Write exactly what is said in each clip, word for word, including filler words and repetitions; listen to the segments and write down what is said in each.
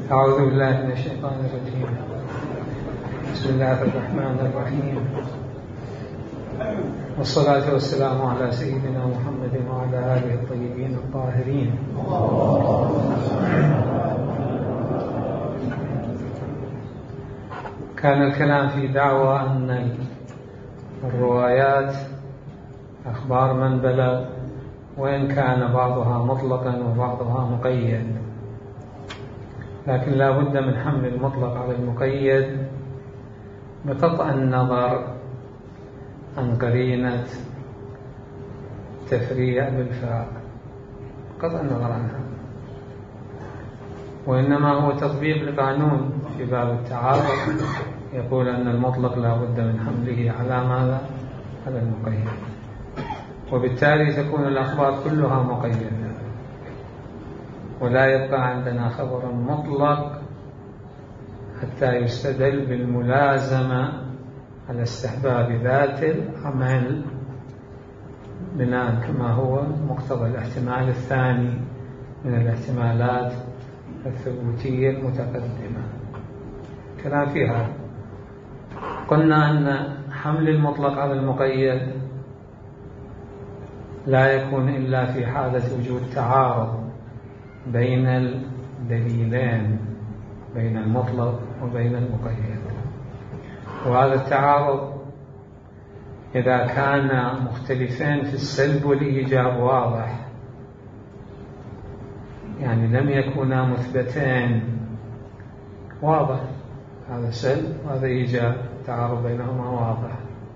أعوذ بالله من الشيطان الرجيم. بسم الله الرحمن الرحيم، والصلاة والسلام على سيدنا محمد وعلى آله الطيبين الطاهرين. كان الكلام في دعوى أن الروايات أخبار من بلغ، وإن كان بعضها مطلقا وبعضها مقيد، لكن لا بد من حمل المطلق على المقيد بقطع النظر عن قرينة تفريع بالفاء، قطع النظر عنها، وإنما هو تطبيق لقانون في باب التعارض يقول أن المطلق لا بد من حمله على ماذا؟ على المقيد، وبالتالي تكون الأخبار كلها مقيدة، ولا يبقى عندنا خبر مطلق حتى يستدل بالملازمة على استحباب ذات العمل بناء كما هو مقتضى الاحتمال الثاني من الاحتمالات الثبوتية المتقدمة. كلام فيها قلنا أن حمل المطلق على المقيد لا يكون إلا في حالة وجود تعارض بين الدليلين، بين المطلق وبين المقيد، وهذا التعارض إذا كان مختلفين في السلب والإيجاب واضح، يعني لم يكونا مثبتين واضح، هذا سلب وهذا إيجاب، تعارض بينهما واضح،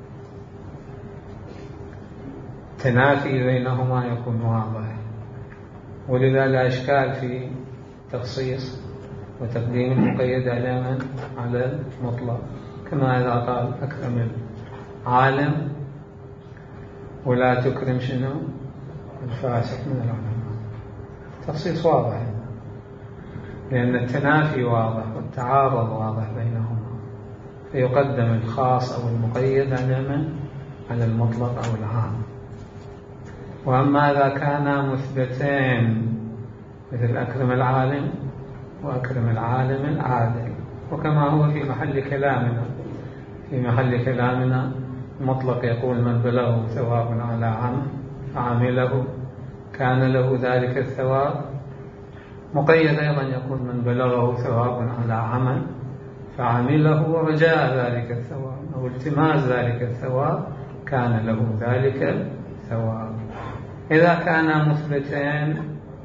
تنافي بينهما يكون واضح، ولذا لا إشكال في تخصيص وتقديم المقيد على على المطلق، كما إذا قال أكرم العالم ولا تكرم شنو الفاسق من العلماء، تخصيص واضح لأن التنافي واضح والتعارض واضح بينهما، فيقدم الخاص أو المقيد على من؟ على المطلق أو العام. وأما إذا كانا مثبتين مثل أكرم العالم وأكرم العالم العادل، وكما هو في محل كلامنا في محل كلامنا مطلق يقول من بلغه ثواب على عام عامله كان له ذلك الثواب، مقيد أيضا يقول من بلغه ثواب على عمل فعمله ورجاء ذلك الثواب أو التماس ذلك الثواب كان له ذلك الثواب. إذا كانا مثبتين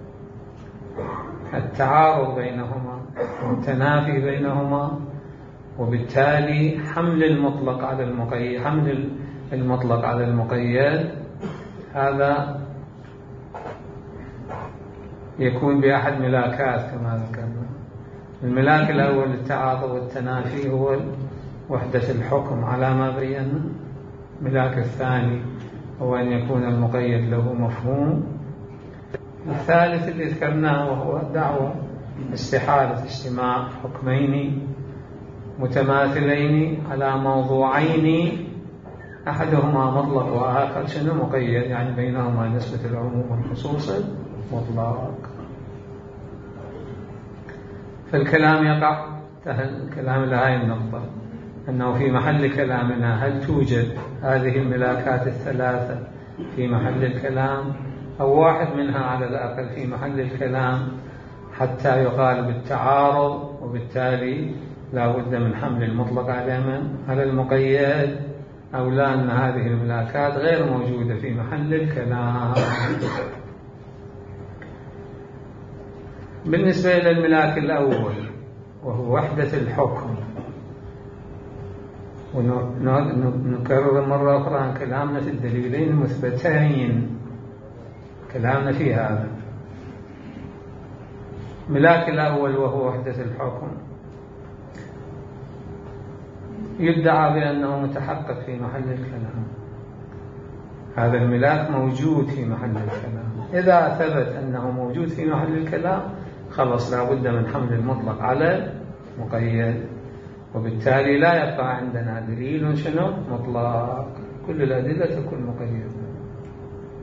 التعارض بينهما والتنافي بينهما، وبالتالي حمل المطلق على المقيد حمل المطلق على المقيد هذا يكون بأحد ملاكات كما ذكرنا. الملاك الأول التعارض والتنافي هو وحدة الحكم على ما بينا، الملاك الثاني هو أن يكون المقيد له مفهوم، الثالث اللي ذكرناه وهو دعوة استحالة اجتماع حكمين متماثلين على موضوعين أحدهما مطلق وآخر شنو مقيد، يعني بينهما نسبة العموم والخصوص المطلق. فالكلام يقع تحت الكلام لهذه النقطة، أنه في محل كلامنا هل توجد هذه الملاكات الثلاثة في محل الكلام أو واحد منها على الأقل في محل الكلام حتى يقال بالتعارض، وبالتالي لا بد من حمل المطلق على من؟ على المقيد، أو لا أن هذه الملاكات غير موجودة في محل الكلام. بالنسبة إلى الملاك الأول وهو وحدة الحكم، ونكرر مرة أخرى عن كلامنا في الدليلين المثبتين، كلامنا في هذا ملاك الأول وهو وحدة الحكم يدعى بأنه متحقق في محل الكلام، هذا الملاك موجود في محل الكلام. إذا ثبت أنه موجود في محل الكلام خلص لا بد من حمل المطلق على المقيد، وبالتالي لا يبقى عندنا دليل شنو مطلق، كل الأدلة تكون مقيدة.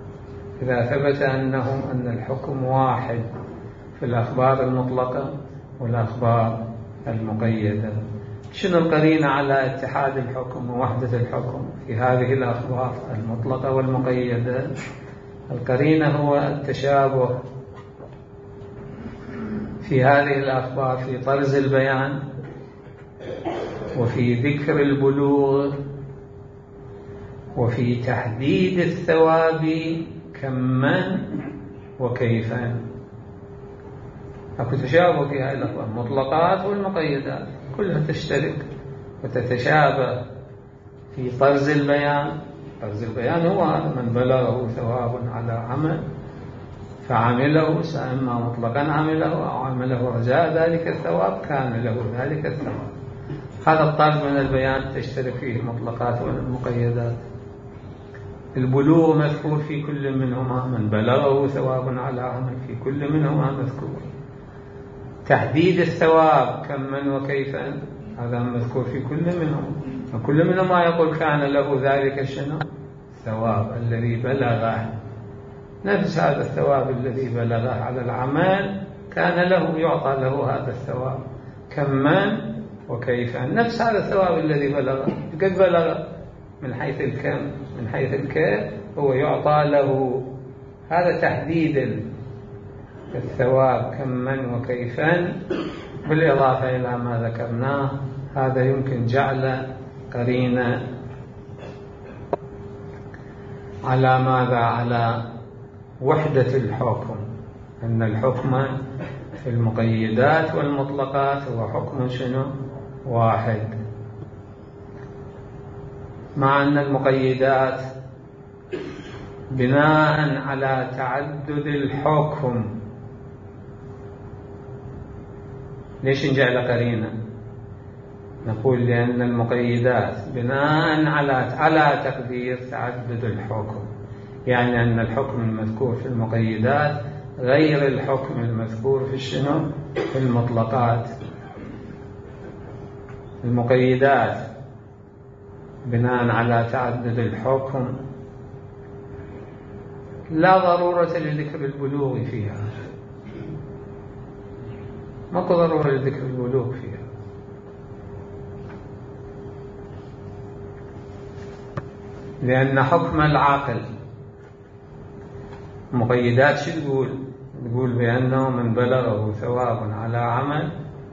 إذا ثبت أنهم أن الحكم واحد في الأخبار المطلقة والأخبار المقيدة. شنو القرينة على اتحاد الحكم ووحدة الحكم في هذه الأخبار المطلقة والمقيدة؟ القرينة هو التشابه في هذه الأخبار في طرز البيان وفي ذكر البلوغ وفي تحديد الثواب كما وكيفا. أكو تشابه في هذه الأخبار المطلقات والمقيدات كلها تشترك وتتشابه في طرز البيان. طرز البيان هو من بلغه ثواب على عمل فعمله، سإما مطلقا عمله أو عمله رجاء ذلك الثواب كان له ذلك الثواب. هذا الطرز من البيان تشترك فيه المطلقات والمقيدات. البلوغ مذكور في كل منهما، من بلغه ثواب على عمل في كل منهما مذكور. تحديد الثواب كما وكيفا هذا مذكور في كل منهما، وكل منهما يقول كان له ذلك شنو الثواب الذي بلغه. نفس هذا الثواب الذي بلغه على العمل كان له يعطى له هذا الثواب كما وكيفا. نفس هذا الثواب الذي بلغه قد بلغ من حيث الكم من حيث الكيف هو يعطى له. هذا تحديد الثواب كما وكيفا بالإضافة إلى ما ذكرناه. هذا يمكن جعل قرينة على ماذا؟ على وحدة الحكم، أن الحكم في المقيدات والمطلقات هو حكم شنو واحد، مع أن المقيدات بناء على تعدد الحكم. ليش نجعل قرينة؟ نقول لأن المقيدات بناء على على تقدير تعدد الحكم، يعني أن الحكم المذكور في المقيدات غير الحكم المذكور في الشنو في المطلقات. المقيدات بناء على تعدد الحكم لا ضرورة لذكر البلوغ فيها، ماكو ضرورة لذكر البلوغ فيها، لأن حكم العاقل مقيدات شو تقول؟ تقول بأنه من بلغه ثواب على عمل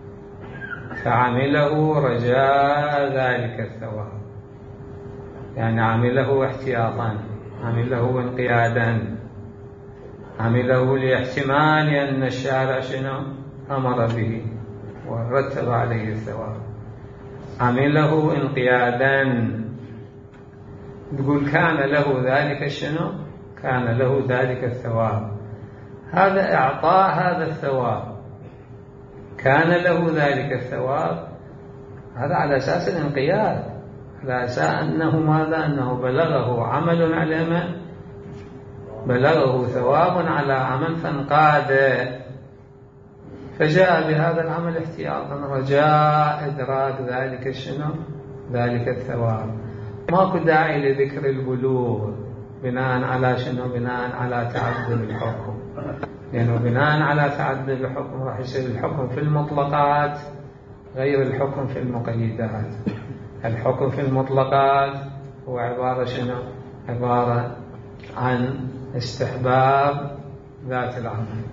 فعمله رجاء ذلك الثواب، يعني عمله احتياطا، عمله انقيادا، عمله لاحتمال أن الشارع شنو أمر به ورتب عليه الثواب، عمله انقيادا. تقول كان له ذلك شنو كان له ذلك الثواب. هذا إعطاء هذا الثواب كان له ذلك الثواب، هذا على أساس الانقياد، على أساس أنه ماذا؟ أنه بلغه عمل على من؟ بلغه ثواب على عمل فانقاد، فجاء بهذا العمل احتياطا رجاء إدراك ذلك شنو ذلك الثواب. ماكو داعي لذكر البلوغ بناء على شنو؟ بناء على تعدد الحكم، لأنه يعني بناء على تعدد الحكم راح يصير الحكم في المطلقات غير الحكم في المقيدات. الحكم في المطلقات هو عبارة شنو؟ عبارة عن استحباب ذات العمل،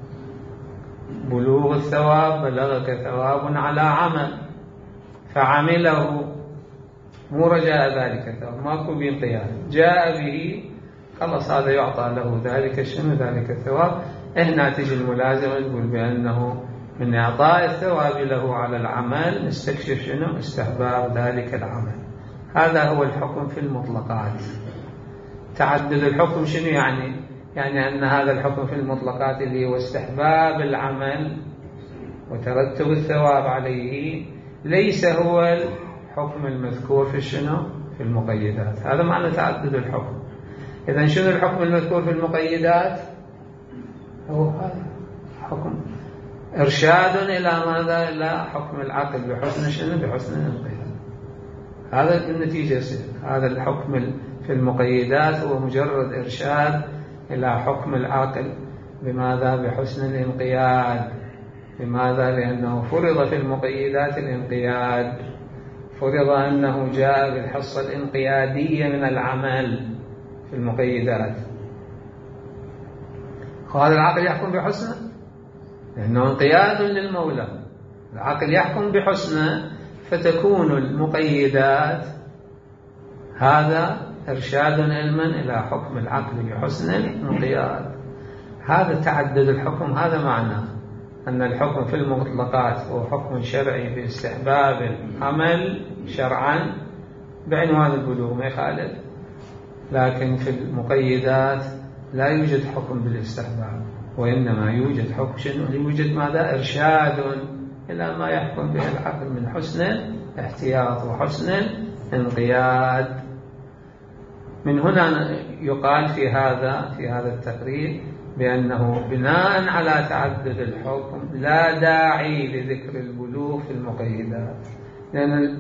بلوغ الثواب، بلغك ثواب على عمل فعمله، مو رجاء ذلك الثواب، ماكو بانقياد، جاء به خلص هذا يعطى له ذلك شنو ذلك الثواب. هنا تجي الملازمة تقول بأنه من إعطاء الثواب له على العمل نستكشف شنو استحباب ذلك العمل. هذا هو الحكم في المطلقات. تعدد الحكم شنو يعني؟ يعني أن هذا الحكم في المطلقات اللي هو استحباب العمل وترتب الثواب عليه ليس هو الحكم المذكور في شنو في المقيدات. هذا معنى تعدد الحكم. إذن شنو الحكم المذكور في المقيدات؟ هو هذا حكم إرشاد إلى ماذا؟ إلى حكم العقل بحسن شنو بحسن الانقياد. هذا النتيجة يصير هذا الحكم في المقيدات هو مجرد إرشاد إلى حكم العقل بماذا؟ بحسن الانقياد. لماذا؟ لأنه فرض في المقيدات الانقياد، فرض أنه جاء بالحصة الانقيادية من العمل في المقيدات. وهذا العقل يحكم بحسنه لأنه انقياد للمولى، العقل يحكم بحسنه، فتكون المقيدات هذا إرشاد علما إلى حكم العقل بحسن الانقياد. هذا تعدد الحكم، هذا معناه أن الحكم في المطلقات هو حكم شرعي باستحباب العمل شرعا بعنوان البلوغ ما يخالف، لكن في المقيدات لا يوجد حكم بالاستحباب، وإنما يوجد حكم شنو؟ يوجد ماذا؟ إرشاد إلى ما يحكم به العقل من حسن احتياط وحسن انقياد. من هنا يقال في هذا في هذا التقرير بأنه بناء على تعدد الحكم لا داعي لذكر البلوغ في المقيدات، لأن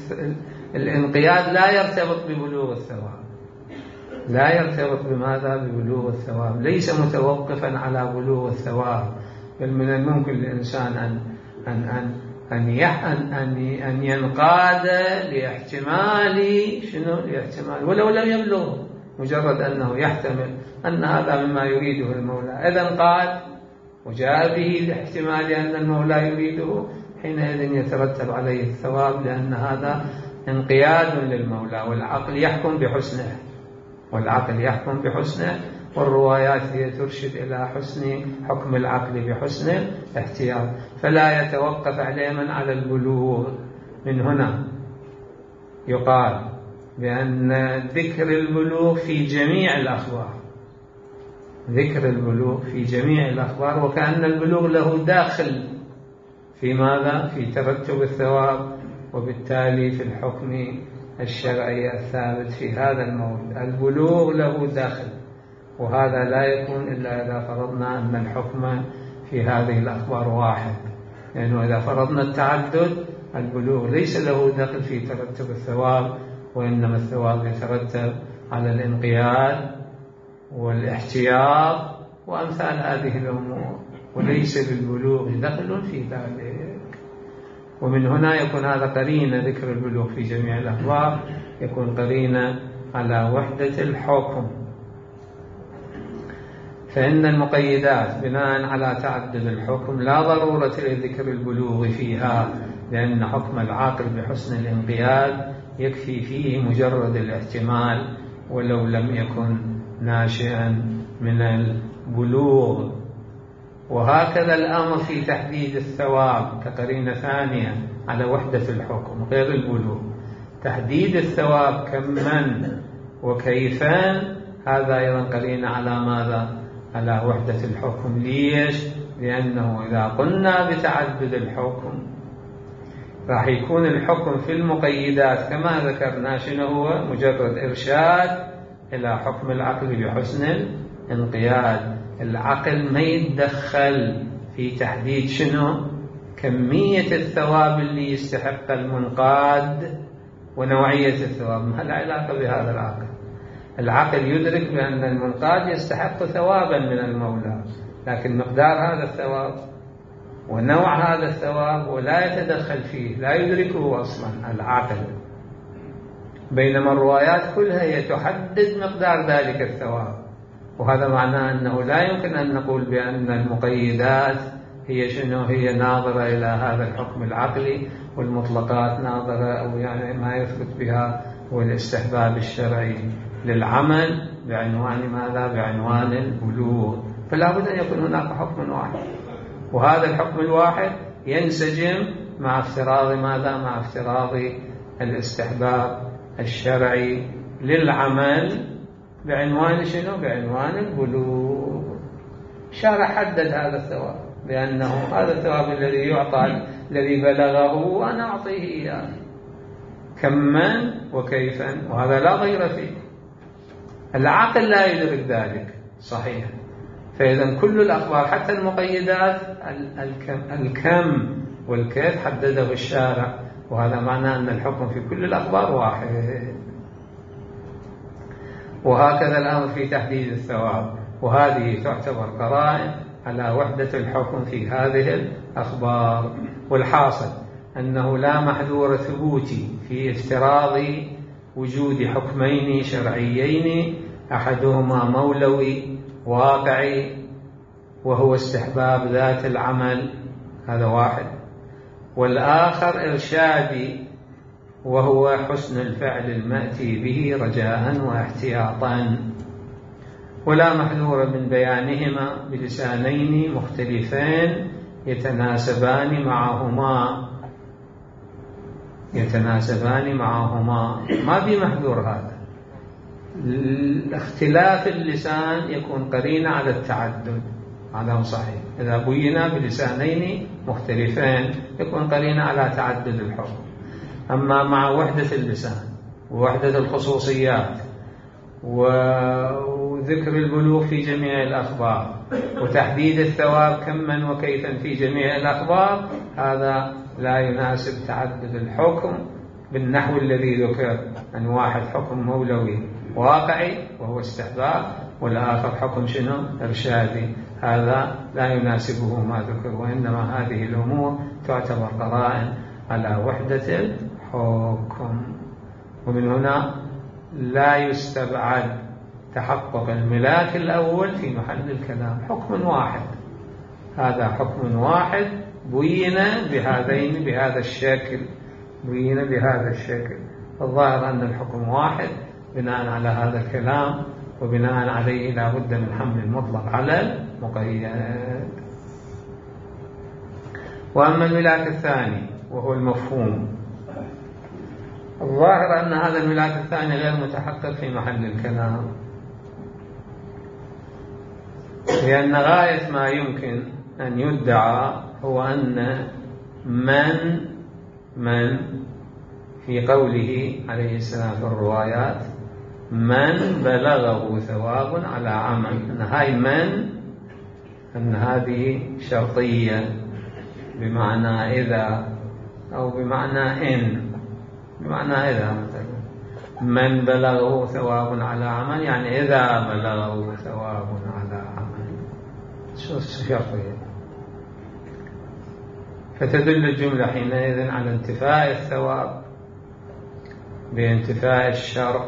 الانقياد لا يرتبط ببلوغ الثواب، لا يرتبط بماذا؟ ببلوغ الثواب، ليس متوقفا على بلوغ الثواب، بل من الممكن للإنسان أن أن أن أن أن أن ينقاد لاحتمال شنو؟ لاحتمال ولو لم يبلغ، مجرد أنه يحتمل أن هذا مما يريده المولى، إذا انقاد وجاء به لاحتمال أن المولى يريده، حينئذ يترتب عليه الثواب، لأن هذا انقياد للمولى، والعقل يحكم بحسنه، والعقل يحكم بحسنه، والروايات هي ترشد إلى حسن حكم العقل بحسن احتياط، فلا يتوقف عليما على البلوغ. من هنا يقال بأن ذكر البلوغ في جميع الأخبار، ذكر البلوغ في جميع الأخبار، وكأن البلوغ له داخل في ماذا؟ في ترتب الثواب، وبالتالي في الحكم الشرعي الثابت في هذا الموضوع البلوغ له داخل، وهذا لا يكون إلا إذا فرضنا أن الحكم في هذه الأخبار واحد، لأنه إذا فرضنا التعدد البلوغ ليس له دخل في ترتب الثواب، وإنما الثواب يترتب على الانقياد والاحتياط وأمثال هذه الأمور، وليس للبلوغ دخل في ذلك. ومن هنا يكون هذا قرينة، ذكر البلوغ في جميع الأخبار يكون قرينة على وحدة الحكم. فإن المقيدات بناء على تعدد الحكم لا ضرورة لذكر البلوغ فيها، لأن حكم العاقل بحسن الانقياد يكفي فيه مجرد الاحتمال ولو لم يكن ناشئا من البلوغ. وهكذا الأمر في تحديد الثواب كقرينة ثانية على وحدة الحكم غير البلوغ، تحديد الثواب كمن وكيفا، هذا أيضا قرينة على ماذا؟ على وحدة الحكم. ليش؟ لأنه إذا قلنا بتعدد الحكم راح يكون الحكم في المقيدات كما ذكرنا شنو هو؟ مجرد إرشاد إلى حكم العقل بحسن الانقياد، العقل ما يتدخل في تحديد شنو؟ كمية الثواب اللي يستحق المنقاد ونوعية الثواب، ما العلاقة بهذا العقل؟ العقل يدرك بأن المنقاد يستحق ثوابا من المولى، لكن مقدار هذا الثواب ونوع هذا الثواب ولا يتدخل فيه، لا يدركه أصلا العقل، بينما الروايات كلها هي تحدد مقدار ذلك الثواب. وهذا معناه أنه لا يمكن أن نقول بأن المقيدات هي شنو؟ هي ناظرة إلى هذا الحكم العقلي، والمطلقات ناظرة أو يعني ما يثبت بها هو الاستحباب الشرعي للعمل بعنوان ماذا؟ بعنوان البلوغ. فلا بد أن يكون هناك حكم واحد، وهذا الحكم الواحد ينسجم مع افتراض ماذا؟ مع افتراض الاستحباب الشرعي للعمل بعنوان شنو؟ بعنوان البلوغ. الشارع حدد هذا الثواب بأنه هذا الثواب الذي يعطى الذي بلغه وأنا أعطيه إياه كمن وكيفا، وهذا لا غير فيه. العقل لا يدرك ذلك صحيح. فإذا كل الأخبار حتى المقيدات الكم والكيف حدده الشارع، وهذا معناه أن الحكم في كل الأخبار واحد. وهكذا الأمر في تحديد الثواب، وهذه تعتبر قرائن على وحدة الحكم في هذه الأخبار. والحاصل أنه لا محذور ثبوتي في افتراض وجود حكمين شرعيين، أحدهما مولوي واقعي وهو استحباب ذات العمل، هذا واحد، والآخر إرشادي وهو حسن الفعل المأتي به رجاء واحتياطا. ولا محذور من بيانهما بلسانين مختلفين يتناسبان معهما يتناسبان معهما ما في محذور. هذا اختلاف اللسان يكون قرينة على التعدد، هذا صحيح. إذا بينا بلسانين مختلفين يكون قرينة على تعدد الحكم. أما مع وحدة اللسان ووحدة الخصوصيات وذكر البلوغ في جميع الأخبار وتحديد الثواب كما وكيفا في جميع الأخبار، هذا لا يناسب تعدد الحكم بالنحو الذي ذكر، أن واحد حكم مولوي واقعي وهو استحباب، والآخر حكم شنو؟ إرشادي. هذا لا يناسبه ما ذكر، وإنما هذه الأمور تعتبر قرائن على وحدة الحكم. ومن هنا لا يستبعد تحقق الملاك الأول في محل الكلام، حكم واحد، هذا حكم واحد بين بهذين بهذا الشكل بين بهذا الشكل. الظاهر أن الحكم واحد بناء على هذا الكلام، وبناء عليه لا بد من حمل المطلق على المقيد. وأما الملاك الثاني وهو المفهوم، الظاهر أن هذا الملاك الثاني غير متحقق في محل الكلام، لأن غاية ما يمكن أن يدعى هو أن من من في قوله عليه السلام في الروايات من بلغه ثواب على عمل، أن هاي من أن هذه شرطية بمعنى إذا أو بمعنى إن، بمعنى إذا مثلا من بلغه ثواب على عمل، يعني إذا بلغه ثواب على عمل، شو الشرطية؟ فتدل الجملة حينئذ على انتفاء الثواب بانتفاء الشرط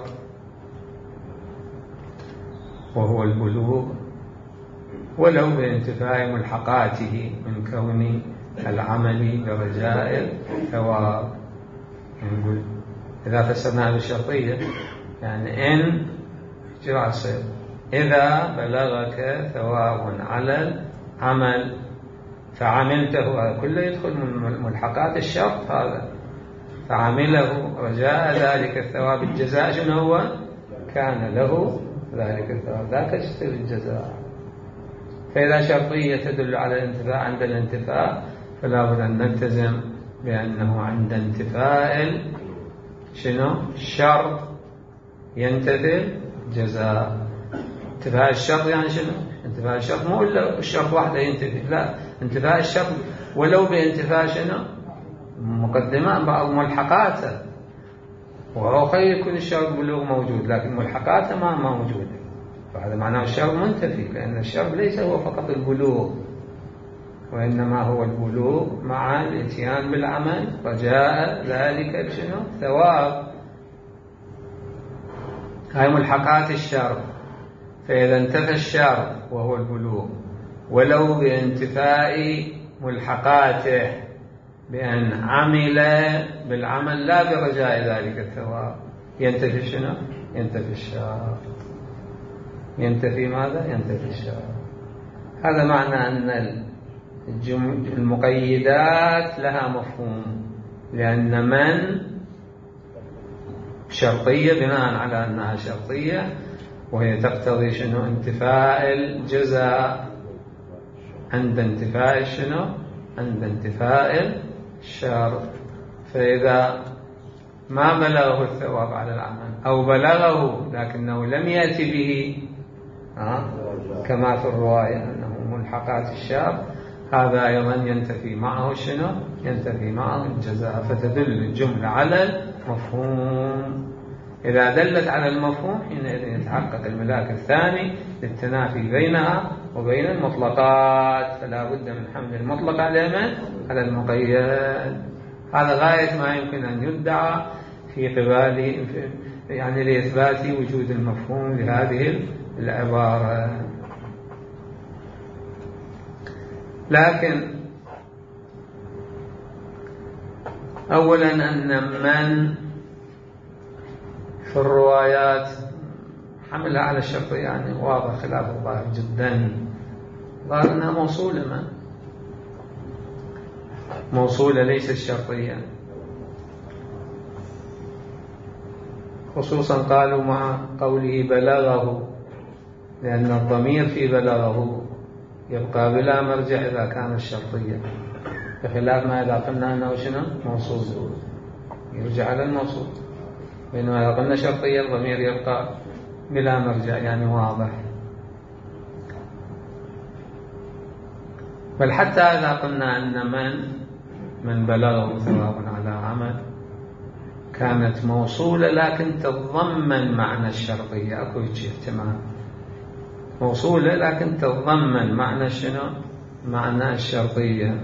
وهو البلوغ، ولو بانتفاء ملحقاته من كون العمل برجاء الثواب. نقول إذا فسرناها بالشرطية يعني إن جراسل إذا بلغك ثواب على العمل فعملته، هذا كله يدخل من ملحقات الشرط هذا، فعمله رجاء ذلك الثواب. الجزاء شنو هو؟ كان له ذلك الثواب، ذاك يشتري الجزاء. فإذا شرطية تدل على الانتفاء عند الانتفاء، فلا بد أن نلتزم بأنه عند انتفاء شنو؟ الشرط ينتفي الجزاء. انتفاء الشرط يعني شنو؟ انتفاء الشرط مو إلا الشرط واحدة ينتفي، لا، انتفاء الشرط ولو بانتفاء شنو؟ مقدمات بعض ملحقاته، وهو خير يكون الشرط بلوغ موجود لكن ملحقاته ما موجودة، فهذا معناه الشرط منتفي، لأن الشرط ليس هو فقط البلوغ، وإنما هو البلوغ مع الاتيان بالعمل رجاء ذلك شنو؟ ثواب. هاي ملحقات الشرط. فإذا انتفى الشرط وهو البلوغ ولو بانتفاء ملحقاته بأن عمل بالعمل لا برجاء ذلك الثواب، ينتفي شنو؟ ينتفي الشرط. ينتفي ماذا؟ ينتفي الشرط. هذا معنى أن المقيدات لها مفهوم، لأن من شرطية بناء على أنها شرطية، وهي تقتضي شنو؟ انتفاء الجزاء عند انتفاء شنو؟ عند انتفاء الشرط. فإذا ما بلغه الثواب على العمل أو بلغه لكنه لم يأتي به آه؟ كما في الرواية أنه ملحقات الشرط، هذا أيضا ينتفي معه شنو؟ ينتفي معه الجزاء. فتدل الجملة على المفهوم. إذا دلت على المفهوم حينئذ يتحقق الملاك الثاني للتنافي بينها وبين المطلقات، فلا بد من حمل المطلق على من؟ على المقيد. هذا غاية ما يمكن أن يدعى في قبال يعني لإثبات وجود المفهوم لهذه العبارة. لكن أولا أن من في الروايات حملها على الشرط يعني واضح خلاف الظاهر جدا، ظاهر أنها موصولة ما موصولة ليست شرطية، خصوصا قالوا مع قوله بلغه، لأن الضمير في بلغه يبقى بلا مرجع إذا كان الشرطية، بخلاف ما إذا قلنا أنه شنو موصول يرجع على الموصول، بينما إذا قلنا شرطية الضمير يبقى بلا مرجع يعني واضح. بل حتى إذا قلنا أن من من بلغه ثواب على عمل كانت موصولة لكن تتضمن معنى الشرطية، أكو احتمال موصولة لكن تتضمن معنى شنو؟ معنى الشرطية.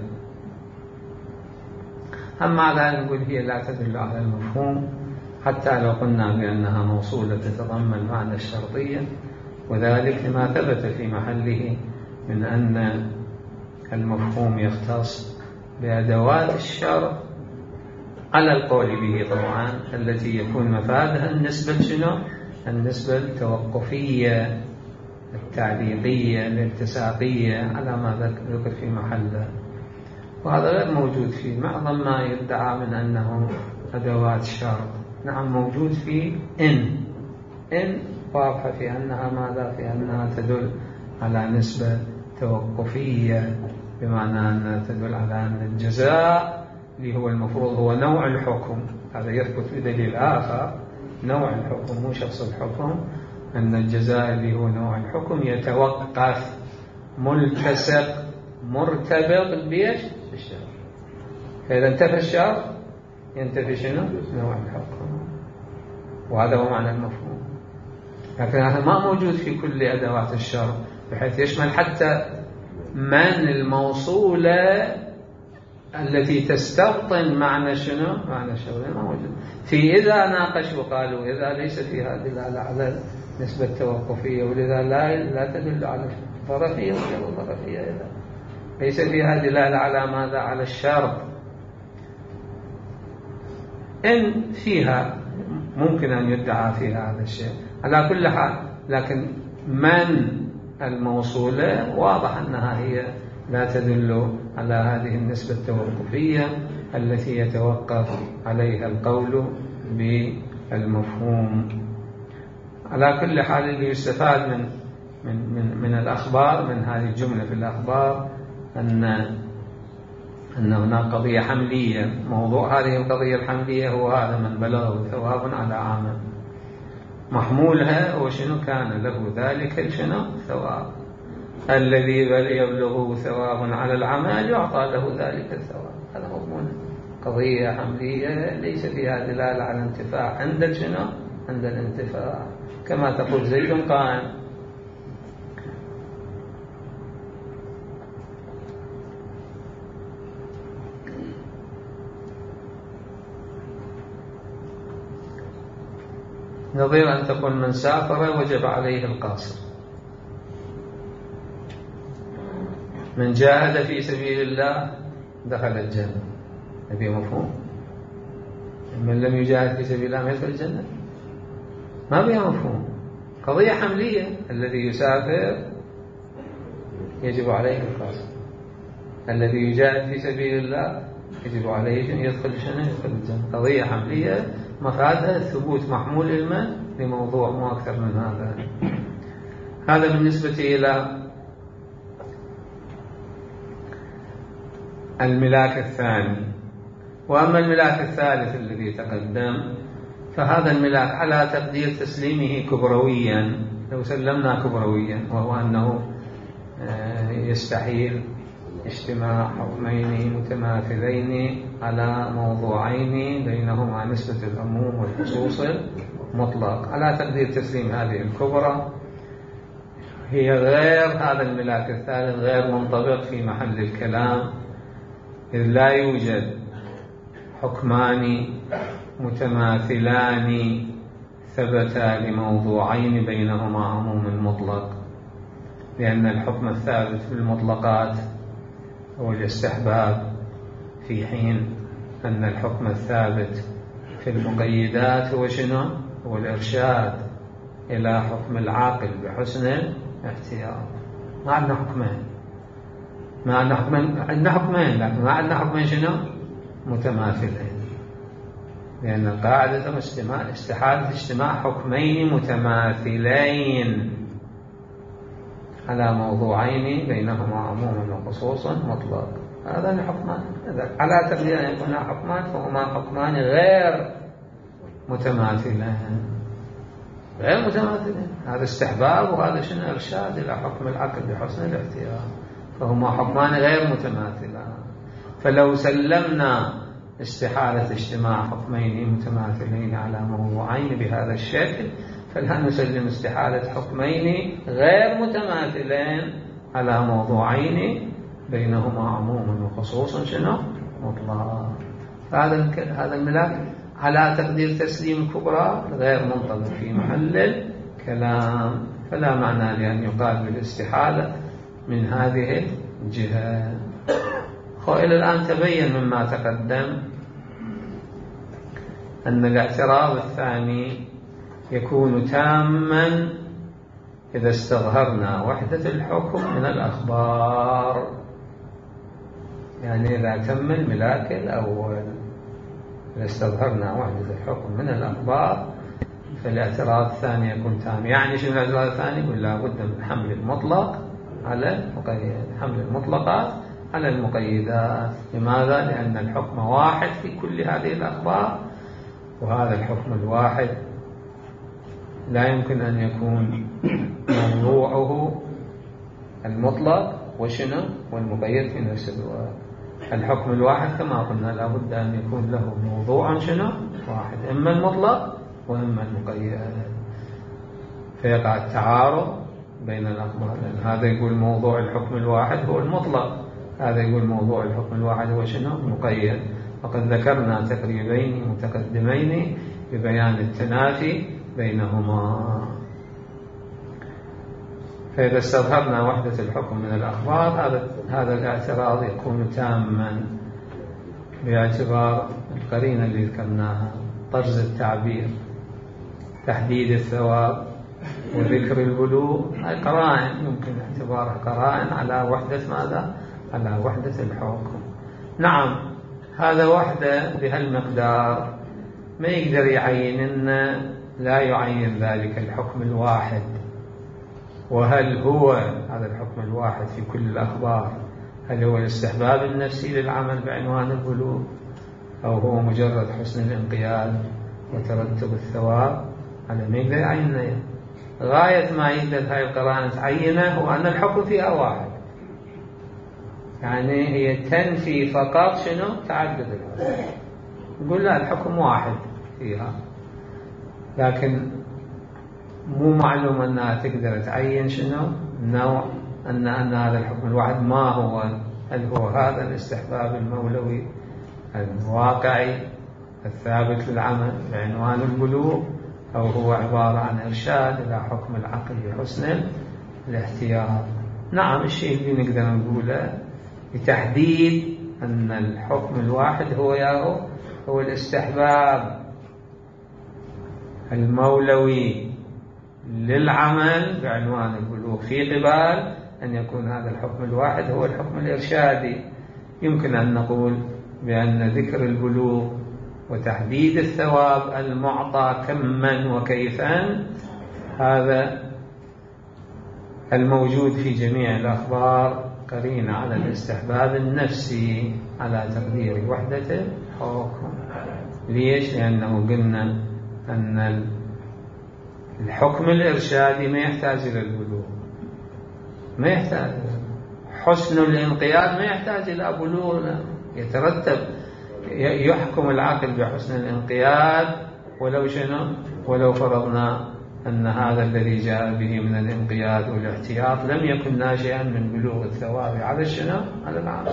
أما على نقول هي لا تدل على المفهوم حتى لو قلنا بأنها موصولة تتضمن معنى الشرطية، وذلك لما ثبت في محله من أن المفهوم يختص بأدوات الشرط على القول به طبعا، التي يكون مفادها النسبة شنو؟ النسبة التوقفية التعليقية الالتصاقية على ما ذكر في محله، وهذا غير موجود في معظم ما يدعى من أنه أدوات شرط. نعم موجود في إن إن واضحة في أنها ماذا؟ في أنها تدل على نسبة توقفية، بمعنى أنها تدل على أن الجزاء اللي هو المفروض هو نوع الحكم، هذا يثبت بدليل آخر، نوع الحكم مو شخص الحكم، أن الجزاء اللي هو نوع الحكم يتوقف ملتصق مرتبط بيش بالشرط، فإذا انتفى الشرط ينتفي شنو؟ نوع الحكم، وهذا هو معنى المفهوم. لكن هذا ما موجود في كل أدوات الشرط بحيث يشمل حتى من الموصولة التي تستبطن معنى شنو؟ معنى الشرط ما موجود في. إذا ناقشوا قالوا إذا ليس فيها دلالة على نسبة توقفية ولذا لا لا تدل على الظرفية وغير الظرفية، إذا ليس فيها دلالة على ماذا؟ على الشرط. إن فيها ممكن أن يدعى فيها هذا الشيء على كل حال، لكن من الموصولة واضح أنها هي لا تدل على هذه النسبة التوقفية التي يتوقف عليها القول بالمفهوم. على كل حال اللي يستفاد من من من, من الأخبار، من هذه الجملة في الأخبار، أن أن هناك قضية حملية. موضوع هذه القضية الحملية هو هذا من بلغه ثواب على عمل، محمولها وشنو كان له ذلك شنو؟ ثواب. الذي يبلغه ثواب على العمل يعطى له ذلك الثواب. هذا مضمون قضية حملية ليس فيها دلالة على انتفاع عند شنو؟ عند الانتفاع، كما تقول زيد قائم. نظير أن تقول من سافر وجب عليه القاصر، من جاهد في سبيل الله دخل الجنة. هذا مفهوم؟ من لم يجاهد في سبيل الله ما يدخل الجنة؟ ما بها مفهوم. قضية حملية، الذي يسافر يجب عليه القاصر، الذي يجاهد في سبيل الله يجب عليه يدخل الجنة يدخل الجنة. قضية حملية مفادها ثبوت محمول الماء لموضوع مو أكثر من هذا. هذا بالنسبة إلى الملاك الثاني. وأما الملاك الثالث الذي تقدم فهذا الملاك على تقدير تسليمه كبرويا، لو سلمنا كبرويا، وهو أنه يستحيل اجتماع حكمين متماثلين على موضوعين بينهما نسبة العموم والخصوص المطلق، على تقدير تسليم هذه الكبرى هي غير هذا الملاك الثالث، غير منطبق في محل الكلام، إذ لا يوجد حكمان متماثلان ثبتا لموضوعين بينهما عموم مطلق، لأن الحكم الثابت في المطلقات هو الاستحباب، في حين أن الحكم الثابت في المقيدات هو شنو؟ هو الإرشاد إلى حكم العاقل بحسن الاحتياط. ما عندنا حكمين، ما عندنا حكمين، عندنا حكمين لكن ما عندنا حكمين شنو؟ متماثلين، لأن قاعدة استحالة اجتماع حكمين متماثلين على موضوعين بينهما عموم وخصوص مطلق. هذا الحكمان على تقدير أن يكون حكمان فهما حكمان غير متماثلين، غير متماثلين، هذا استحباب وهذا شنو؟ إرشاد إلى حكم العقل بحسن الاختيار، فهما حكمان غير متماثلان. فلو سلمنا استحالة اجتماع حكمين متماثلين على موضوعين بهذا الشكل، فلا نسلم استحالة حكمين غير متماثلين على موضوعين بينهما عموم وخصوص شنو؟ مطلق. هذا هذا الملاك على تقدير تسليم الكبرى غير منطبق في محل الكلام، فلا معنى لأن يقال بالاستحالة من هذه الجهة. إلى الآن تبين مما تقدم أن الاعتراض الثاني يكون تاما إذا استظهرنا وحدة الحكم من الأخبار، يعني إذا تم الملاك الأول، إذا استظهرنا وحدة الحكم من الأخبار فالاعتراض الثاني يكون تام. يعني شو الاعتراض الثاني؟ يقول لا بد من حمل المطلق على المقيد، حمل المطلقات على المقيدات. لماذا؟ لأن الحكم واحد في كل هذه الأخبار، وهذا الحكم الواحد لا يمكن أن يكون موضوعه المطلق وشنو والمقيد في نفس الوقت. الحكم الواحد كما قلنا لا بد أن يكون له موضوع شنو واحد، إما المطلق وإما المقيد، فيقع التعارض بين الأخبار، لأن هذا يقول موضوع الحكم الواحد هو المطلق، هذا يقول موضوع الحكم الواحد هو شنو المقيد. وقد ذكرنا تقريبين متقدمين ببيان التنافي بينهما. فإذا استظهرنا وحدة الحكم من الأخبار هذا هذا الاعتراض يكون تاما باعتبار القرينة اللي ذكرناها، طرز التعبير، تحديد الثواب وذكر البلوغ، هاي قرائن يمكن اعتبارها قرائن على وحدة ماذا؟ على وحدة الحكم. نعم هذا وحدة بهالمقدار ما يقدر يعين إن لا يعين ذلك الحكم الواحد. وهل هو هذا الحكم الواحد في كل الأخبار هل هو الاستحباب النفسي للعمل بعنوان البلوغ، أو هو مجرد حسن الانقياد وترتب الثواب؟ على ما يقدر يعيننا. غاية ما يقدر هاي القرائن تعينه هو أن الحكم فيها واحد، يعني هي تنفي فقط شنو؟ تعدد الحكم. نقول لا الحكم واحد فيها، لكن مو معلوم أنها تقدر تعين شنو النوع، أن أن هذا الحكم الواحد ما هو، هل هو هذا الاستحباب المولوي الواقعي الثابت للعمل بعنوان البلوغ، أو هو عبارة عن إرشاد إلى حكم العقل بحسن الاحتياط. نعم الشيء اللي نقدر نقوله بتحديد أن الحكم الواحد هو ياهو هو الاستحباب المولوي للعمل بعنوان البلوغ، في قبال أن يكون هذا الحكم الواحد هو الحكم الإرشادي. يمكن أن نقول بأن ذكر البلوغ وتحديد الثواب المعطى كما وكيفا هذا الموجود في جميع الأخبار قرينة على الاستحباب النفسي على تقدير وحدة الحكم. ليش؟ لأنه قلنا أن الحكم الإرشادي ما يحتاج إلى البلوغ، ما يحتاج. حسن الانقياد ما يحتاج إلى بلوغ، يترتب يحكم العقل بحسن الانقياد ولو شنو، ولو فرضنا أن هذا الذي جاء به من الانقياد والاحتياط لم يكن ناشئا من بلوغ الثواب على شنو، على العقل.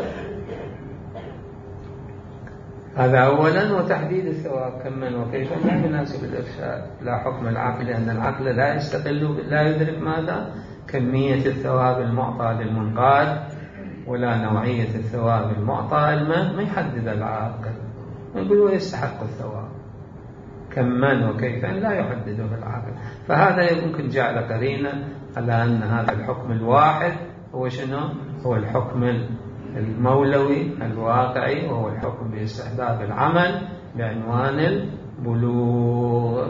هذا أولا. وتحديد الثواب كما وكيف لا يناسب الإرشاد، لا حكم العقل، لأن العقل لا يستقل، لا يدرك ماذا، كمية الثواب المعطى للمنقاد ولا نوعية الثواب المعطى المن، ما يحدد العاقل، يقول يستحق الثواب كما وكيفا لا يحدده العاقل. فهذا يمكن جعل قرينة على أن هذا الحكم الواحد هو شنو، هو الحكم المولوي الواقعي، وهو الحكم باستحباب العمل بعنوان البلوغ.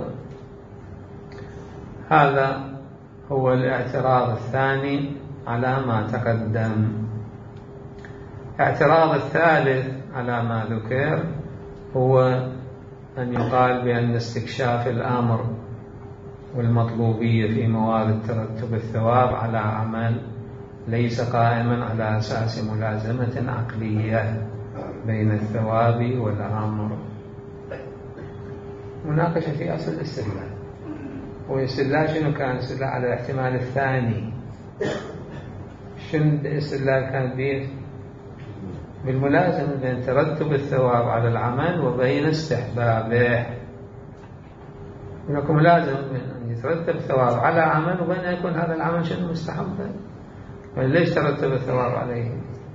هذا هو الاعتراض الثاني على ما تقدم. الاعتراض الثالث على ما ذكر هو أن يقال بأن استكشاف الأمر والمطلوبية في موارد ترتب الثواب على عمل ليس قائما على أساس ملازمة عقلية بين الثواب والأمر. مناقشة في أصل الاستدلال، والاستدلال شنو كان؟ استدلال على الاحتمال الثاني. شنو الاستدلال كان به؟ بالملازمة بين ترتب الثواب على العمل وبين استحبابه. هناك ملازمة بين أن يترتب الثواب على عمل وبين أن يكون هذا العمل شنو، مستحبا. ليش ترتب الثواب عليه؟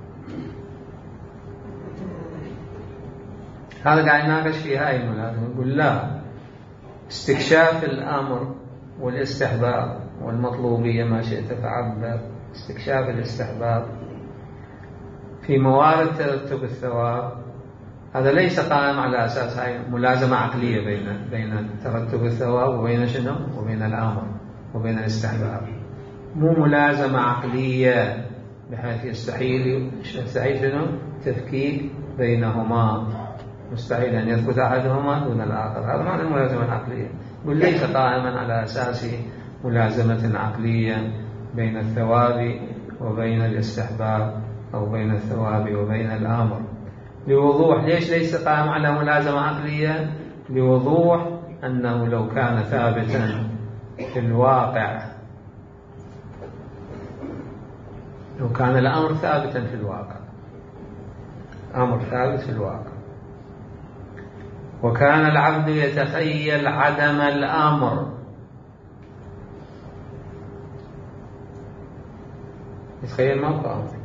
هذا قاعد يناقش في هاي الملازمة. يقول لا، استكشاف الأمر والاستحباب والمطلوبية ما شئت فعبر، استكشاف الاستحباب في موارد ترتب الثواب هذا ليس قائم على أساس هاي ملازمة عقلية بين بين ترتب الثواب وبين شنو، وبين الأمر وبين الاستحباب. مو ملازمة عقلية بحيث يستحيل يستحيل شنو تفكيك بينهما، مستحيل أن يثبت أحدهما دون الآخر. هذا معنى الملازمة العقلية. يقول ليس قائما على أساس ملازمة عقلية بين الثواب وبين الاستحباب أو بين الثواب وبين الأمر. لوضوح ليش ليس قائم على ملازمة عقلية؟ لوضوح أنه لو كان ثابتا في الواقع، لو كان الأمر ثابتا في الواقع، أمر ثابت في الواقع، وكان العبد يتخيل عدم الأمر، يتخيل ما هو أمر،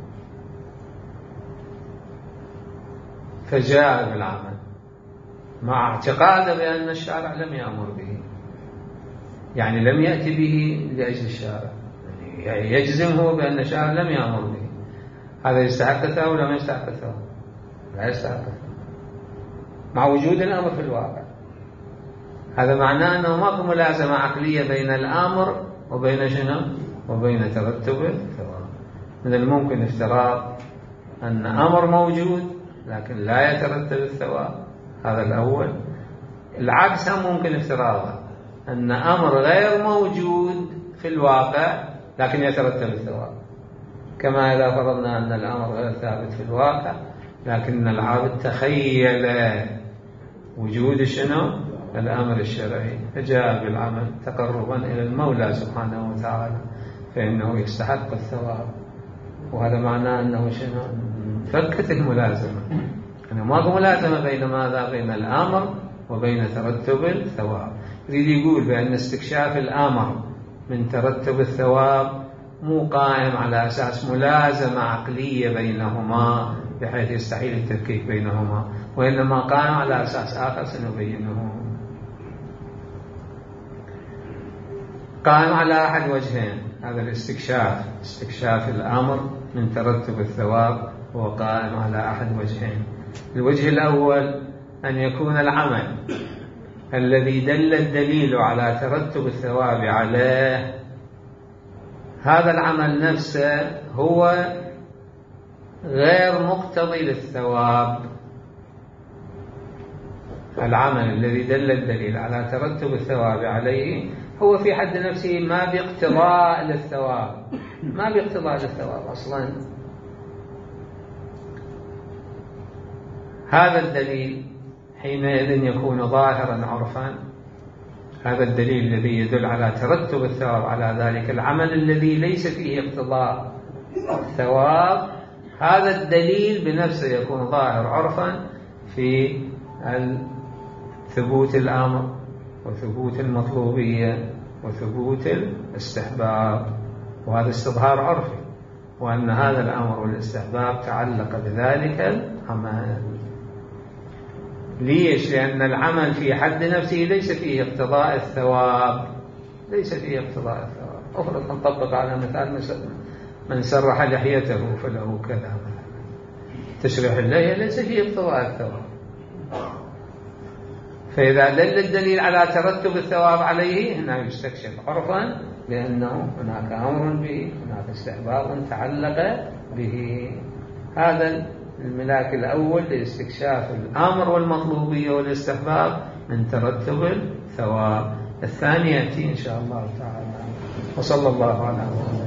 فجاء بالعمل مع اعتقاده بأن الشارع لم يأمر به، يعني لم يأتي به لأجل الشارع، يعني يجزم هو بأن الشارع لم يأمر به. هذا يستحق الثواب ولا ما يستحق الثواب؟ لا يستحق الثواب مع وجود الأمر في الواقع. هذا معناه أنه ما في ملازمة عقلية بين الأمر وبين شنو؟ وبين ترتب الثواب. من الممكن افتراض أن أمر موجود لكن لا يترتب الثواب، هذا الأول. العكس هم ممكن افتراضه، أن أمر غير موجود في الواقع لكن يترتب الثواب، كما إذا فرضنا أن الأمر غير ثابت في الواقع لكن العبد تخيل وجود شنو؟ الأمر الشرعي، فجاء بالعمل تقربا إلى المولى سبحانه وتعالى فإنه يستحق الثواب. وهذا معناه أنه شنو؟ فكت الملازمة، أنه ما في ملازمة بين ماذا؟ بين الأمر وبين ترتب الثواب. يريد يقول بأن استكشاف الأمر من ترتب الثواب مو قائم على أساس ملازمة عقلية بينهما بحيث يستحيل التفكيك بينهما، وإنما قائم على أساس آخر سنبينه. قائم على أحد وجهين هذا الاستكشاف، استكشاف الأمر من ترتب الثواب هو قائم على أحد وجهين. الوجه الأول أن يكون العمل الذي دل الدليل على ترتب الثواب عليه، هذا العمل نفسه هو غير مقتضي للثواب. العمل الذي دل الدليل على ترتب الثواب عليه هو في حد نفسه ما باقتضاء للثواب، ما باقتضاء للثواب أصلا. هذا الدليل حينئذ يكون ظاهرا عرفا، هذا الدليل الذي يدل على ترتب الثواب على ذلك العمل الذي ليس فيه اقتضاء الثواب، هذا الدليل بنفسه يكون ظاهر عرفا في ثبوت الأمر وثبوت المطلوبية وثبوت الاستحباب، وهذا استظهار عرفي، وأن هذا الأمر والاستحباب تعلق بذلك العمل. ليش؟ لأن العمل في حد نفسه ليس فيه اقتضاء الثواب، ليس فيه اقتضاء الثواب. أفرض نطبق على مثال من سرح لحيته فله كذا، تشريح اللحية ليس فيه اقتضاء الثواب، فإذا دل الدليل على ترتب الثواب عليه هنا يستكشف عرفا، لأنه هناك أمر به، هناك استحباب تعلق به. هذا الملاك الأول لاستكشاف الأمر والمطلوبية والاستحباب من ترتب الثواب. الثاني يأتي إن شاء الله تعالى. وصلى الله على محمد.